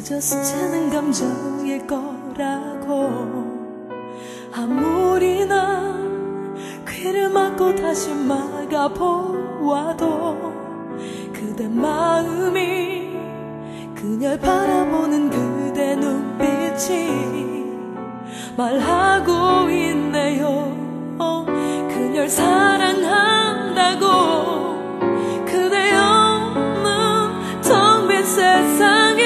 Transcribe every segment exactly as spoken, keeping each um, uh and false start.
그저 스치는 감정일 거라고. 아무리 난 귀를 막고 다시 막아보아도 그대 마음이 그녀를 바라보는 그대 눈빛이 말하고 있네요. 그녀를 사랑한다고. 그대 없는 텅 빈 세상에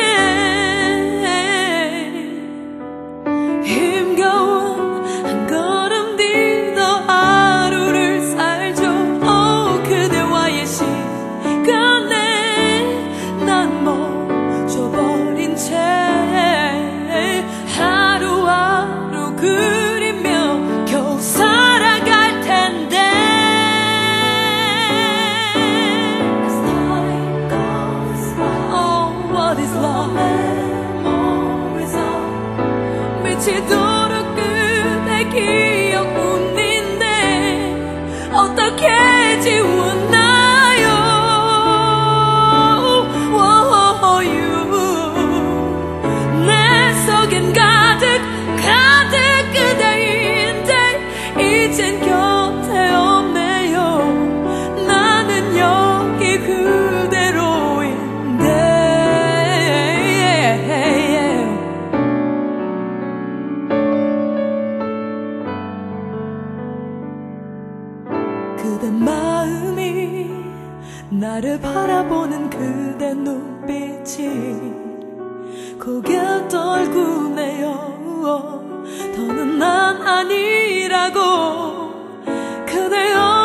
힘겨운 한 걸음 뒤더 하루를 살죠. 오, 그대와의 시간에 난 멈춰버린 채 하루하루 그리며 겨우 살아갈 텐데. As time goes by, oh, what is love? Memories of 미치도록 그대 기억 뿐인데 어떻게 지웠나요? Oh, you. 내 속엔 가득 가득 그대인데 이젠 곁에 없네요. 나는 여기 그대로인데. 그대 마음이 나를 바라보는 그대 눈빛이 고개 떨구네요. 더는 난 아니라고. 그대여